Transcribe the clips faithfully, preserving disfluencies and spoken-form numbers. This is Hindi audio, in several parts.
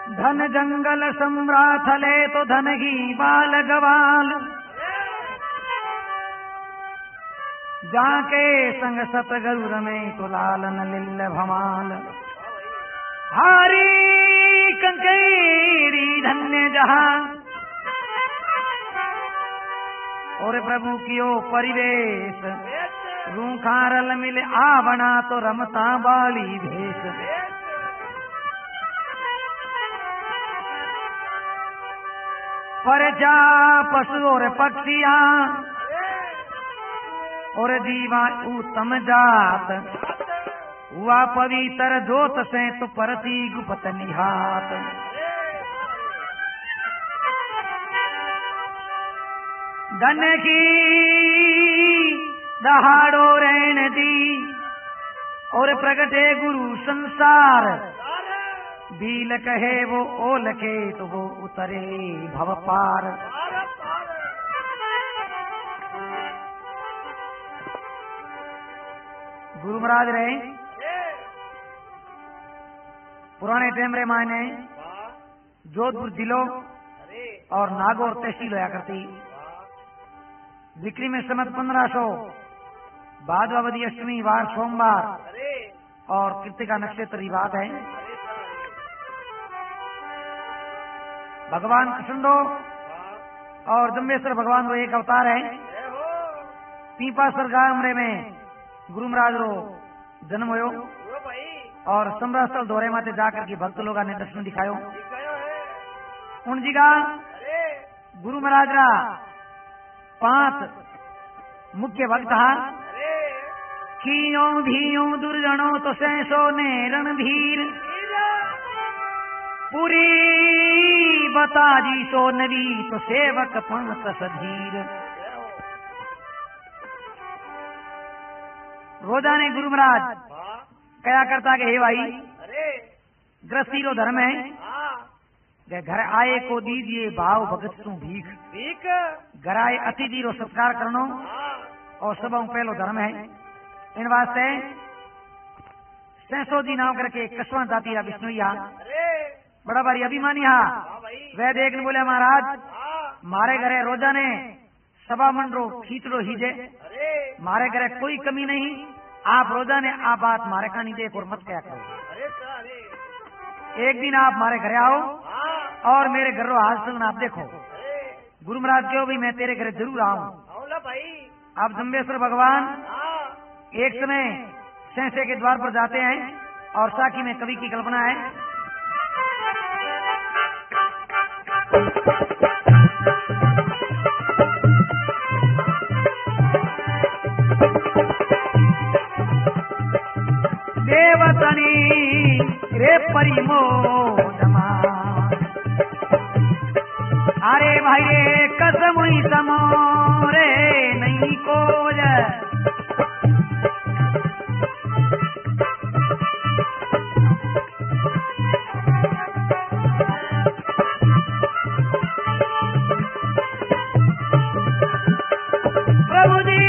धन जंगल सम्राट ले तो धन ही बाल गवाल, जाके संग सतगुरु रमे तो लालन लिल्ल भमाल। हारी कंकेरी धन्य जहां, और प्रभु कियो परिवेश, रूखारल मिले आवना तो रमता बाली भेष। पर जा पशु और पक्षियां, और जीवा उत्तम जात, हुआ पवित्र जोत से तो परती गुप्त निहात। धन की दहाड़ो रहन दी, और प्रगटे गुरु संसार, भील कहे वो ओल के तो वो उतरे भव पार। गुरु महाराज रहे पुराने टाइम रे माने जोधपुर जिलो और नागौर तहसील होया करती। विक्री में समत पंद्रह सौ भाद्रपदी अष्टमी वार सोमवार और कृतिका नक्षत्र की बात है। भगवान कृष्णो और जम्बेश्वर भगवान वो एक अवतार है। पीपासर गामरे में गुरु महाराज रो जन्म होयो और सम्रास्थल दौरे माते जाकर के भक्त लोग ने दर्शन दिखायो। उन जी का गुरु महाराज रा पांच मुख्य भक्त हा। कियो भीयो दुर्जनो तो सहसो ने रणधीर, पूरी बता जी सो नवी तो सेवक पंत सधीर। रोजाने गुरु महाराज कया करता के हे भाई गृहस्थी रो धर्म है, घर आए को दीजिए भाव भगत सु भीख। भीख घर आए अतिथि रो सत्कार करनो और सब पहलो धर्म है। इन वास्ते सहसो जी नाव करके कसवा जाति रा विष्णुया बड़ा भारी अभिमानी हा। वह देखने बोले महाराज मारे घरे रोजाने सभा मंडरो खींचड़ो हीजे, मारे घरे कोई कमी नहीं, आप रोजाने आप बात मारे कहानी देख और मत क्या करो। एक दिन आप मारे घरे आओ और मेरे घर रो हाल चलन आप देखो। गुरु महाराज क्यों भी मैं तेरे घर जरूर आऊं। आप जम्बेश्वर भगवान एक समय सहसे के द्वार पर जाते हैं और साकी में कवि की कल्पना है। देवतनी रे परिमो जमा, अरे भाई रे कसम ही समो रे नहीं कोज। प्रभु जी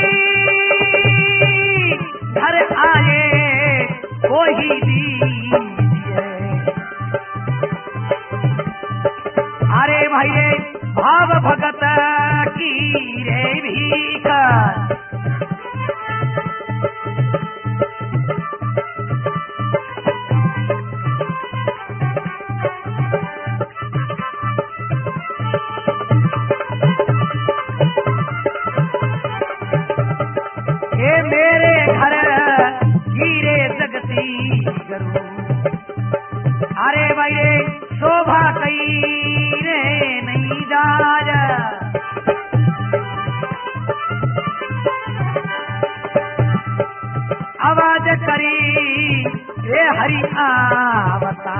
घर आए कोई दीजिए, अरे भाई रे भाव भगत की रे भीख। ये मेरे घर हीरे जगती जरूर, अरे भाई रे शोभा कई रे नहीं जाज। आवाज करी रे हरि आवता,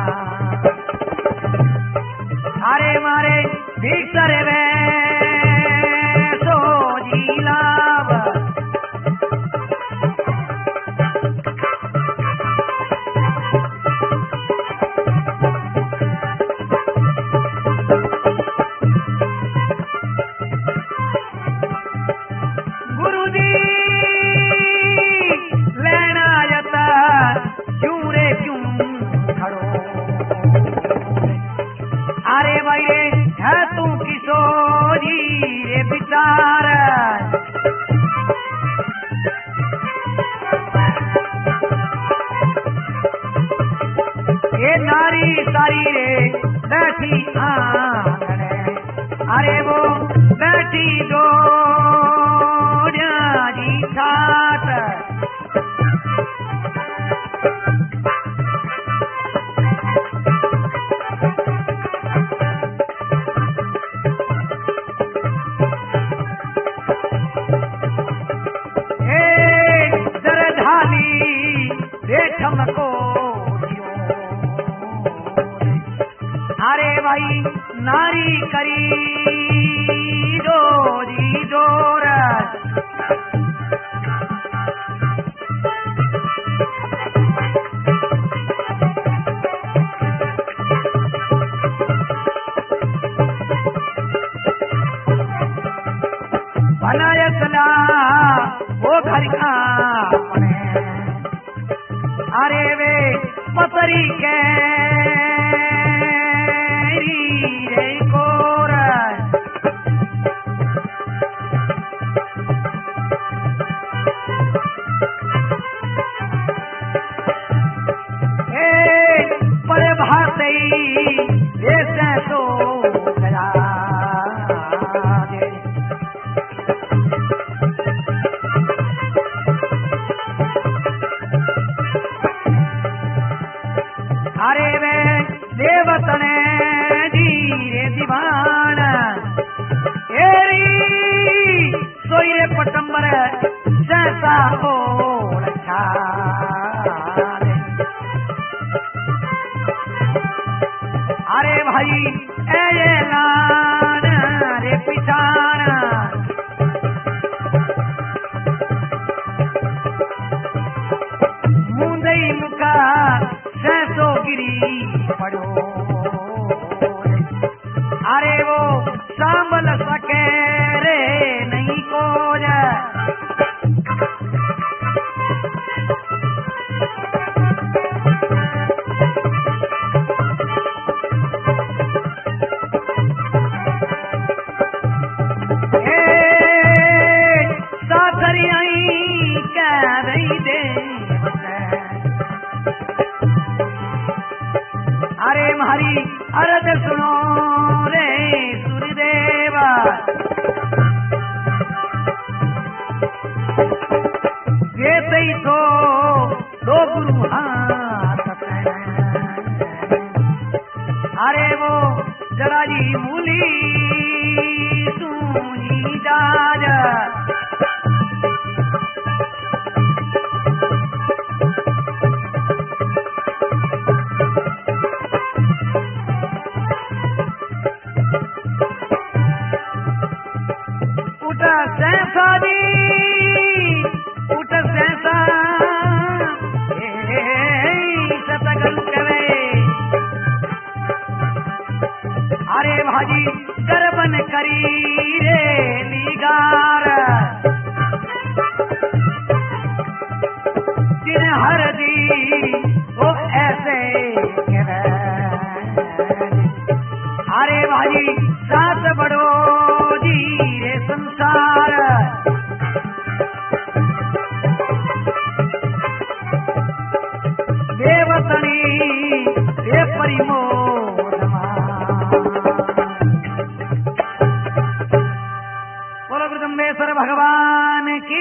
अरे मारे भीतर वे सो जीलाव। सारी रे बैठी आंगन, अरे वो बैठी जोड़िया जी ठाट, को अरे भाई नारी करी जोरी जोर, बनाया चला वो घर का अरे वे पतरी के रे कोर, ए पर भाते जैसे तो गया अरे वे देवतने धीरे दीवान एरी सोये पटंबर जैसा हो रखा, अरे भाई ए लान रे पिछान, मुंदई मुका सैसो गिरी पड़ो, अरे वो सांभल सके रे नहीं को साथरी आई कह रही दे, अरे मारी अरद सुनो रे सूर्यदेवा, ये सही तो दो गुरु हाथ, अरे वो जरा जी मूली सूनी जाज, अरे भाजी गर्बन करी रे निगार, जिन हर दी वो ऐसे अरे भाजी सात बड़ो जी रे संसार, देवतनी रे परिमो भगवान की।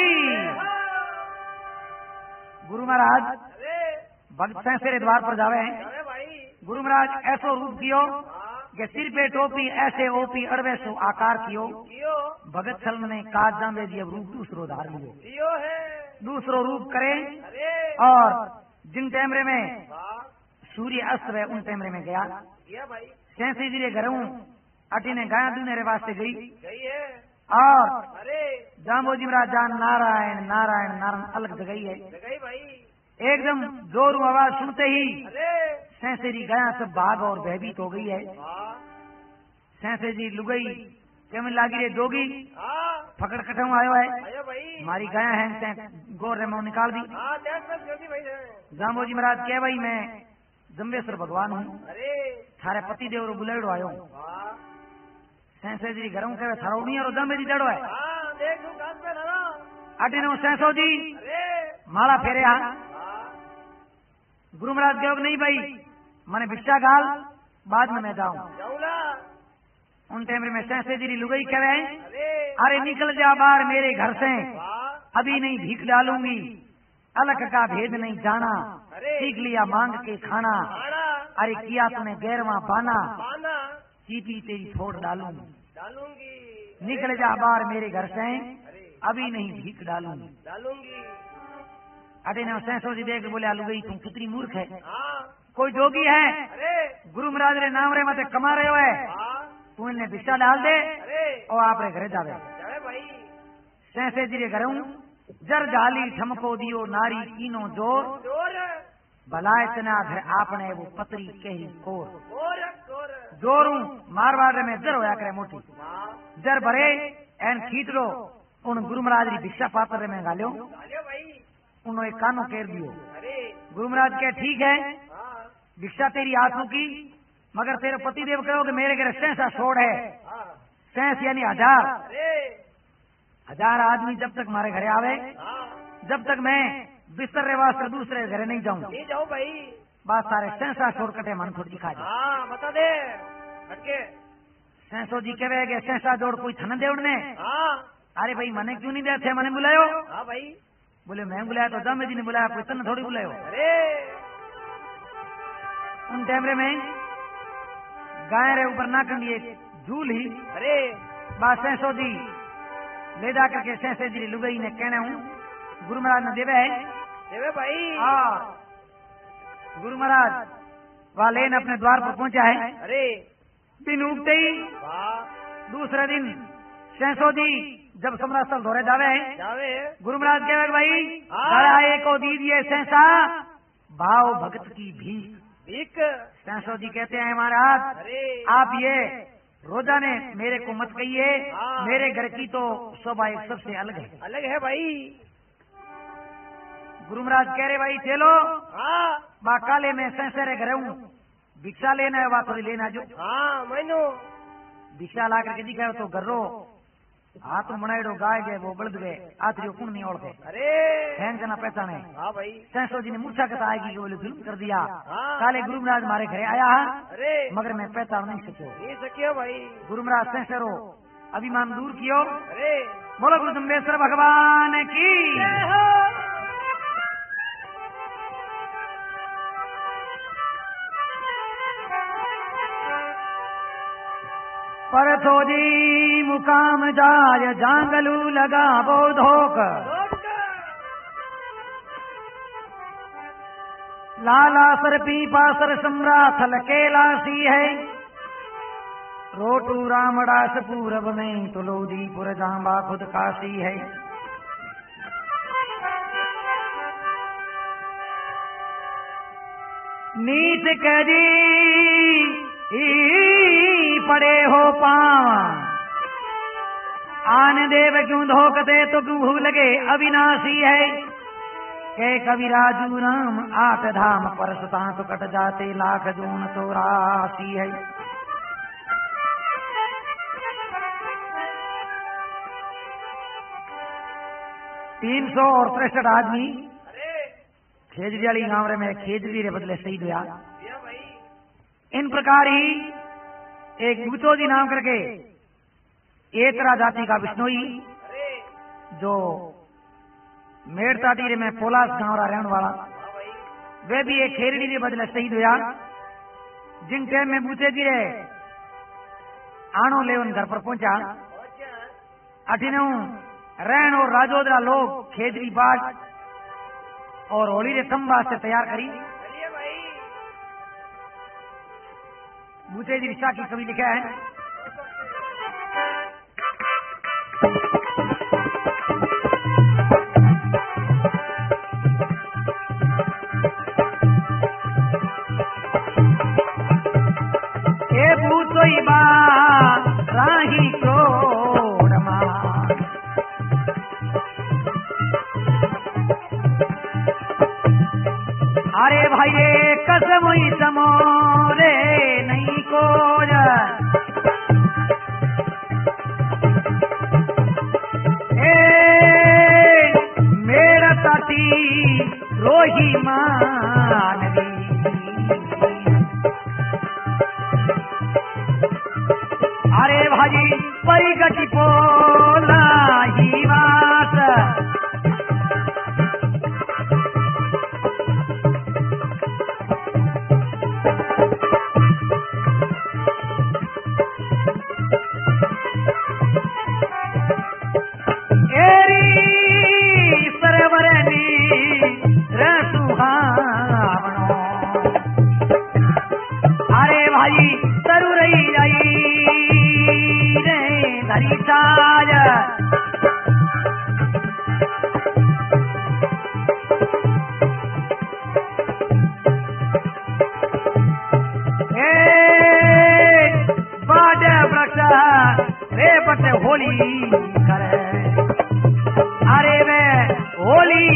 गुरु महाराज भक्त सेरे द्वार पर जावे हैं। गुरु महाराज ऐसो रूप कियो कि सिर पे टोपी ऐसे ओपी अड़वे सो आकार कियो, भगत छल ने काज जामे दिए रूप दूसरो धार लियो, दूसरो रूप करे और जिन टेमरे में सूर्य अस्त हुए उन टेमरे में गया। सैंसी जी घरों अटी ने गाया दूने वास्ते गई और जाम्बोजी महाराज जान नारायण नारायण नारायण अलग जगही है। एकदम जोर आवाज सुनते ही सैंसे जी गया सब भाग और भयभीत हो गई है। सैंसे जी लुगई केमन लागी रे जोगी फकड़ कटाऊ आयो है, मारी गया है गोर रे मैं निकाल दी। जाम्बोजी महाराज कह भाई मैं जम्बेश्वर भगवान हूँ, थारे पति देव रो बुलेड़ो आयो। सैंसे जी घरों कहे थारो नहीं और जम्बे जी जड़ो है। अटी नो सैंसो जी माला फेरे हा। गुरु महाराज कहो नहीं भाई मैंने भिक्षा गाल बाद में मैं जाऊं। उन टाइम में सहसे जी लुगई कहे अरे निकल जा बाहर मेरे घर से, अभी नहीं भीख डालूंगी, अलग का भेद नहीं जाना, सीख लिया मांग के खाना, अरे किया तुम्हें गैरवा पाना, चीपी तेरी छोड़ डालूंगी, निकल जा बाहर मेरे घर से, अभी नहीं भीख डालूंगी डालूंगी अरे न सहसो जी देख बोले लुगई तुम कितनी मूर्ख है, कोई जोगी है गुरु महाराज रे नाम रे मत कमा रहे हो है, तू इन्हें भिक्षा डाल दे और आप रे घरे जावे। सहसे जी रे घरों जर जाली ठमको दियो नारी कीनो जोर, भला इतना घर आपने वो पतरी कही कोर, जोरू मारवाड़ में जर होया करे मोटी, जर भरे एन खींच लो उन गुरु महाराज री भिक्षा पात्र में गालियो, उन्होंने कानो केर दियो। गुरु महाराज के ठीक है भिक्षा तेरी आंसू की, मगर तेरे पति देव कहो कि मेरे घर सहसा छोड़ है, सहस यानी हजार, हजार आदमी जब तक हमारे घरे आवे, जब तक मैं बिस्तर रे वास्ते दूसरे घरे नहीं जाऊं, नहीं जाऊं भाई, बात सारे सहसा छोड़ कटे मन थोड़ी दिखा दे। हाँ बता दे हटके। सहसो जी कहे कि सहसा जोड़ कोई थन दे उड़ने, अरे भाई मने क्यों नहीं देते, मने बुलायो। हाँ भाई, बोले मैं बुलाया तो जामे जी ने बुलाया, कोई तन थोड़ी बुलायो। अरे उन कैमरे में गाय रे ऊपर ना कंडी एक झूल ही, अरे बात सहसो जी ले जा करके सहसे जी लुगई ने कहना हूँ गुरु महाराज ने देवे है, देवे भाई। हाँ गुरु महाराज वाले ने अपने द्वार पर पहुंचा है। अरे दिन उगते ही दूसरे दिन सहसो जी जब समरास्थल धोरे जावे जावे गुरु महाराज कहे भाई एक को दीजिए सहसा भाव भगत की भीख भीख। सहसो जी कहते हैं महाराज आप ये रोजाने मेरे को मत कहिए, मेरे घर की तो शोभा एक सबसे अलग है, अलग है भाई। गुरु महाराज कह रहे भाई चलो बा काले में सहसरे घर हूँ, भिक्षा लेना है, बात थोड़ी लेना जो। हाँ मैनू भिक्षा ला करके दिखाओ तो गर्रो हाँ तो मनाइडो गाय गए वो बलद गए आतरी कुण नहीं ओढ़ते, अरे फैन जना पहचाने। हाँ भाई सहसो जी ने मूर्छा कथा आएगी कि बोले जुल्म कर दिया। हाँ। काले गुरु महाराज हमारे घरे आया है, अरे मगर मैं पहचान नहीं सको, नहीं सकियो भाई। गुरु महाराज सहसरो अभिमान दूर कियो, अरे बोलो गुरु जम्बेश्वर भगवान की। पर थोड़ी मुकाम जाय जांगलू लगा वो धोक, लाला सर पीपा सर सम्राट लकेला सी है, रोटू रामदास पूरब में तुलोदीपुर जांबा खुद काशी है। नीत करी पड़े हो पावा आन देव क्यों धोकते तो क्यों भूल गए अविनाशी है, के कवि राजू राम आठ धाम पर सुता तो कट जाते लाख जून चौरासी है। तीन सौ और तिरसठ आदमी खेजड़ी वाली गांव में खेजड़ी रे बदले शहीद हुआ। इन प्रकार ही एक बूचो जी नाम करके एकरा जाति का बिश्नोई जो मेड़ता टीरे में पोलास गांव रहने वाला, वे भी एक खेरड़ी के बदले शहीद हुआ। जिन टाइम में बूचे जी रे आनो लेवन घर पर पहुंचा, अठिनऊ रैन और राजोदरा लोग खेजड़ी बाट और होली रे तंबा से तैयार करी। बूचे जी ऋषा की कवि लिखा है, ए बूचोई बा राही क्रोड़ मा, अरे भाई रे कसम ही समोरे नहीं को ए मेरा ताती रोही मानवी, होली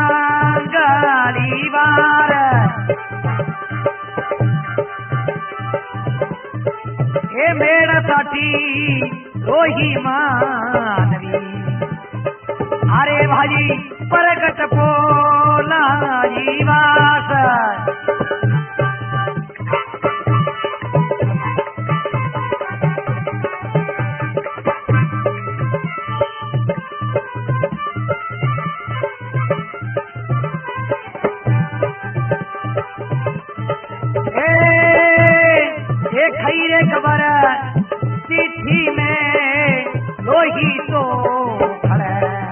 मंगली वार ए मेरा साथी रोही मानवी अरे भाई प्रगट पोला जीवास खैरे खबर चिट्ठी में लोही तो खड़े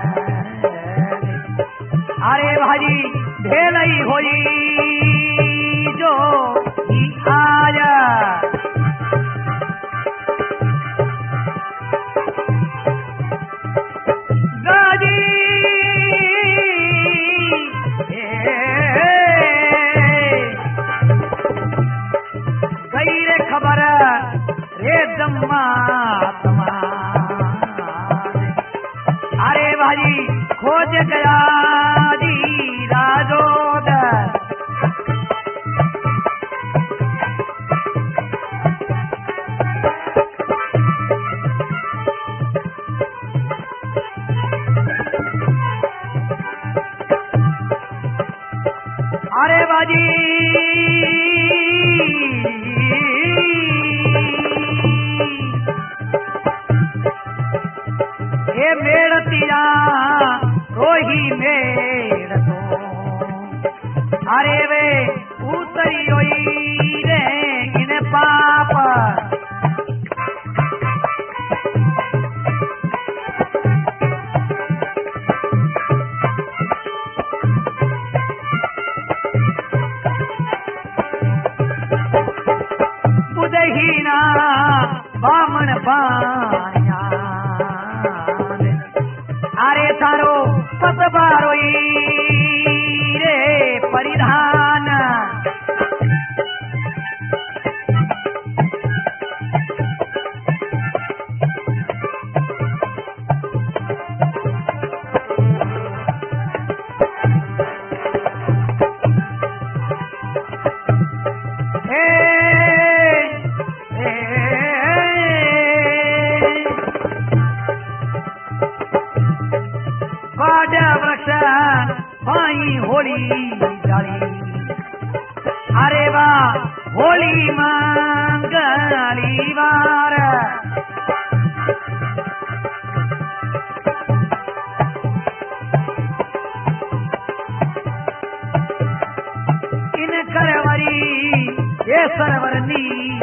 अरे भाई भेलई होई जो आज गाजी गई रे खबर रे जम्मा अरे भाई खोज गया जी राजोद अरे बाजी ये मेड़तिया रोही मेड़ तो अरे वे उतरी होई रे इन पाप बुदहीना बामन बाया अरे थारो पतबारोई रे परिधान होली जाली अरे वाह होली मंगली वार इन करवरी ये सरवरनी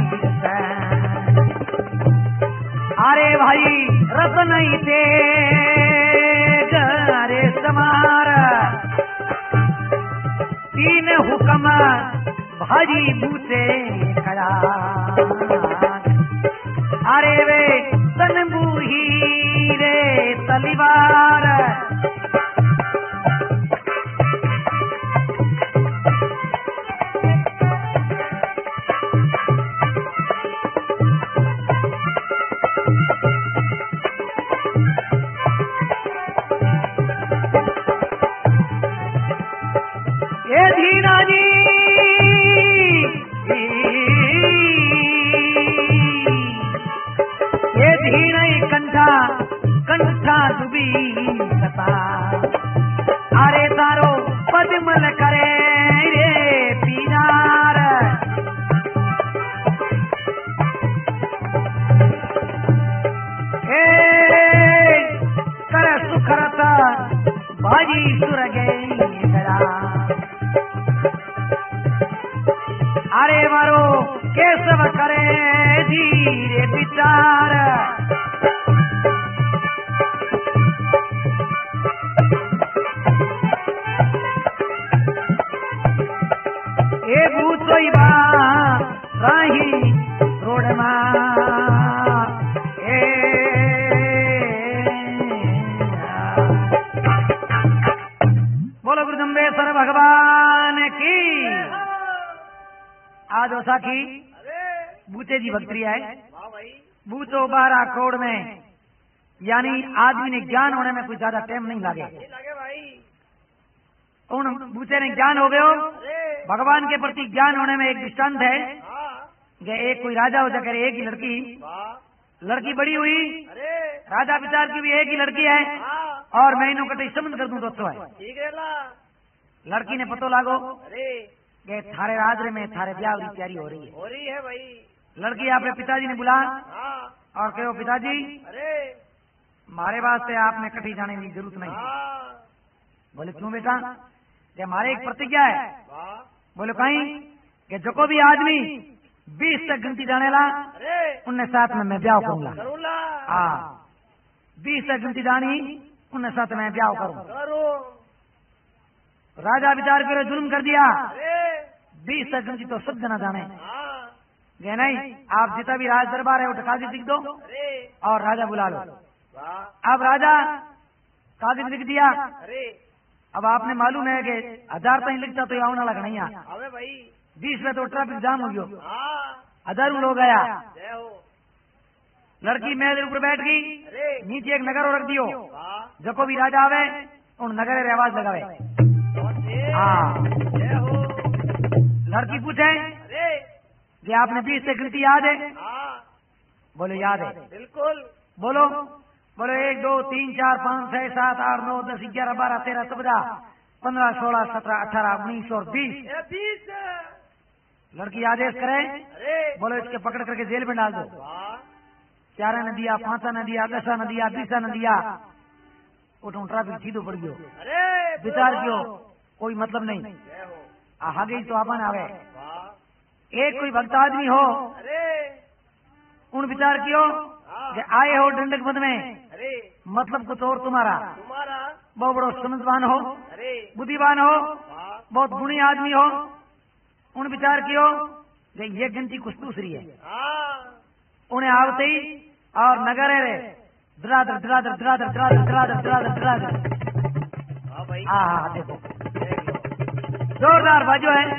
अरे भाई रतन ते रे समार तीन हुक्म भाजी बूते करा अरे वे तनबूही रे तलीवार ये धीना जी ये धीना कंठा कंठा डुबी सता अरे तारो पद्मल करे रे पीनार ए कर सुखरता बाजी सुर गई जरा अरे मारो केशव करे धीरे विचार ए भूतोई बा राही रोड मा ए बोलो गुरुजम्बेश्वर भगवान की आज वसाखी बूते जी भक्ति है बूतो बारह करोड़ में यानी आदमी ने ज्ञान होने में कुछ ज्यादा टाइम नहीं लगे उन बूचे ने ज्ञान हो गयो। भगवान के प्रति ज्ञान होने में एक दृष्टांत है कि एक कोई राजा हो जाकर एक ही लड़की लड़की बड़ी हुई, राजा विचार की भी एक ही लड़की है और मैं इन्हों कटे संबंध कर दूं तो अच्छा है। लड़की ने पतो लागो कि थारे राजरे में थारे ब्याह की तैयारी हो रही है हो रही है भाई। लड़की अपने पिताजी ने बुला और कहो पिताजी अरे मारे वास्ते आपने कटी जाने की जरूरत नहीं। बोले क्यों बेटा? कि हमारे एक प्रतिज्ञा है। बोले कहीं कि जो को भी आदमी बीस तक गिनती जाने ला उनने साथ में मैं ब्याह करूंगा। हाँ बीस तक गिनती जानी उनने साथ में ब्याह करूँ। राजा विचार करे जुल्म कर दिया, बीस तक गिनती तो सब जना जाने। ये नहीं, आप जितना भी राज दरबार है वो कागज लिख दो और राजा बुला लो। अब राजा कागज लिख दिया। अब आपने मालूम है कि हजार तक लिखता तो आने लगा नहीं अबे भाई बीस में तो ट्रैफिक जाम हो गयो, हजारों लोग आया। लड़की मेज ऊपर बैठ गई, नीचे एक नगर रख दियो, जो को भी राजा आवे उन नगर रे आवाज लगावे। हाँ लड़की पूछे कि आपने बीस से गिनती याद है? बोले याद है। बिल्कुल बोलो। बोलो एक दो तीन चार पाँच छह सात आठ नौ दस ग्यारह बारह तेरह चौदह पंद्रह सोलह सत्रह अठारह उन्नीस और बीस। बीस लड़की आदेश करे, बोलो इसके पकड़ करके जेल में डाल दो। चारा न दिया, पांचा न दिया, दसा न दिया, बीसा न दिया, उठो ट्रैफिक सीधो पड़ गयो। विचार कियो कोई मतलब नहीं, आ गई तो आपन आवे। एक कोई भक्त आदमी हो उन विचार कियो कि आए हो दंडक पद में, मतलब कुछ और तुम्हारा तुम्हारा बहुत बड़ो समझवान हो, बुद्धिमान हो, बहुत गुणी आदमी हो। उन विचार कियो कि ये गिनती कुछ दूसरी है। उन्हें आवते ही और नगर रे द्रादर द्रादर द्रादर द्रादर द्रादर द्रादर द्रादर। हाँ हाँ देखो जोरदार बाजो है।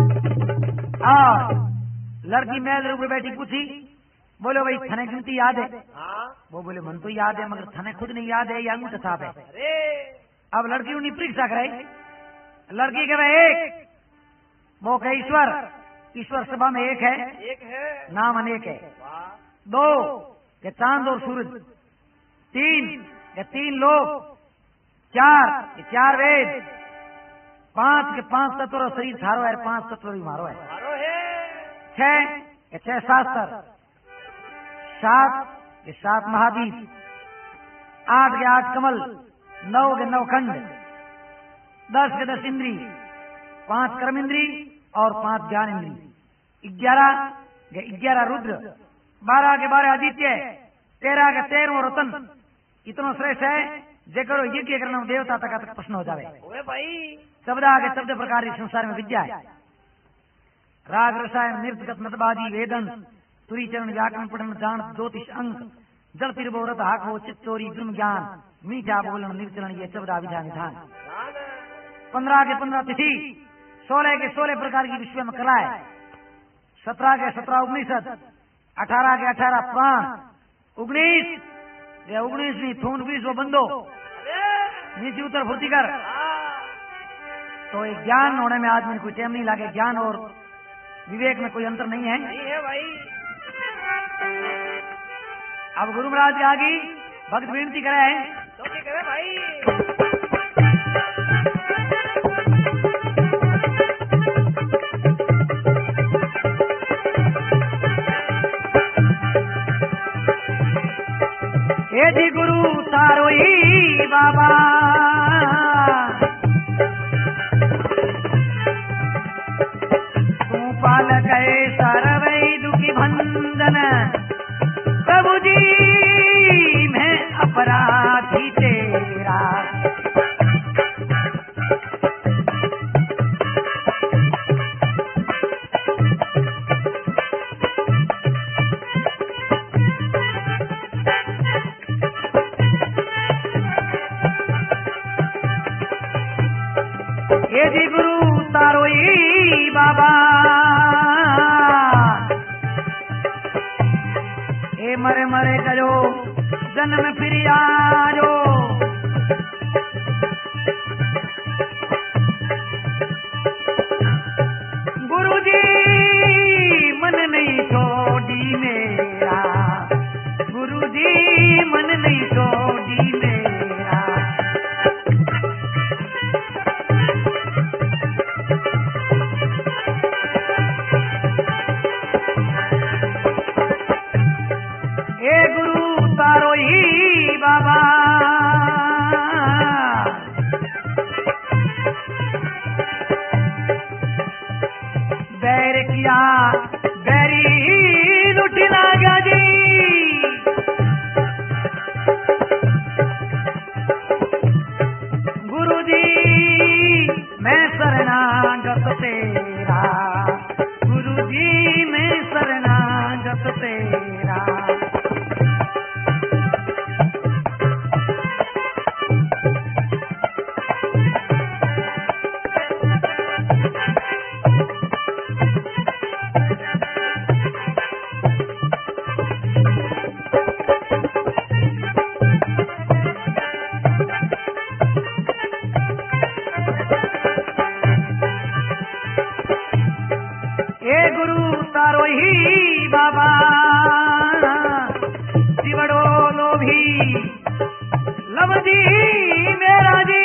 और लड़की मेल ऊपर बैठी पूछी, बोलो भाई थने गिनती याद है? वो बोले मन तो याद है मगर थने खुद नहीं याद है, या अंगूठा छाप है। अब लड़की उन्हें परीक्षा कराई। लड़की कहे एक, वो कहे ईश्वर, ईश्वर सभा में एक है, एक है नाम अनेक है। दो के चांद और सूरज, तीन के तीन लोग, चार के चार वेद, पांच के पांच तत्व और शरीर थारो है, पांच तत्व भी मारो है। छह के छह शास्त्र, सात के सात महादीप, आठ के आठ कमल, नौ के नौ खंड, दस के दस इंद्री, पांच कर्म इंद्री और पांच ज्ञान इंद्री, ग्यारह के ग्यारह रुद्र, बारह के बारह आदित्य, तेरह के तेरह रतन। इतना श्रेष्ठ है जे करो यज्ञ करना देवता तक तक प्रश्न हो जावे भाई। चौदह के चौदह प्रकार की संसार में विद्या है। राग रसायन नृत्य मतबादी वेदन तुरी चरण व्याकरण पठन जान ज्योतिष अंक जल तिरबोरत हाको चित्तोरी गुण ज्ञान मीठा बोलन निर्चलन, ये चौदह विधा विधान। पंद्रह के पंद्रह तिथि, सोलह के सोलह प्रकार की विश्व में कला है, सत्रह के सत्रह उपनिषद, अठारह के अठारह पुराण, उन्नीस ये उन्नीसवीं थून बीस वो बंदो नीचे उत्तर फुर्ती कर। तो एक ज्ञान होने में आदमी कोई टाइम नहीं लगे, ज्ञान और विवेक में कोई अंतर नहीं है। नहीं है भाई। अब गुरु महाराज की आगे भक्त विनती करे है तो क्या करे भाई। हे जी गुरु तारो ही बाबा, तू पाल गए सरवई दुखी भंजन, प्रभु जी मैं अपराधी तेरा। हे जी गुरु तारो ही बाबा, हे मरे मरे गयो जन्म फिर आजो, बैर किया बैरी लुटिना गजी गुरु जी मैं शरणागत तेरा गुरु जी मैं शरणागत तेरा तारो ही बाबा जिवड़ो लोभी लवदी मेरा जी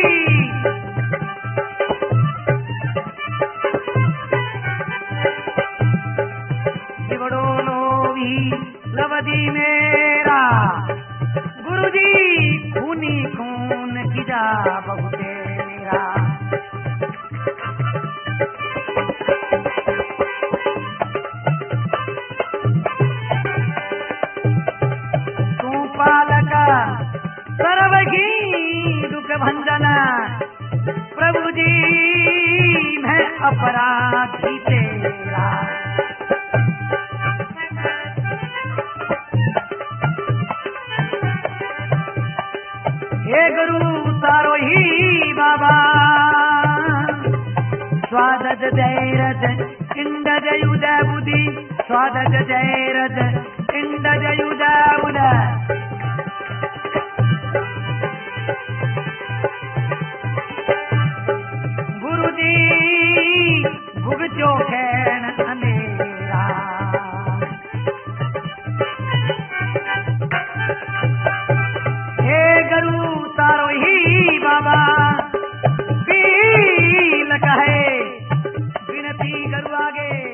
जिवड़ो लोभी लवदी मेरा गुरु जी खूनी खून की जा बहु तेरा सर्वगी दुख भंजन प्रभु जी मैं अपराधी तेरा हे गुरु तारो ही बाबा स्वादज जयरज इंद जयुद बुद्धि स्वादज जयरज इंद जयुद बुध भुगत्यो खैन अंधेरा हे गुरु तारो ही बाबा पील कहे विनती गुरु आगे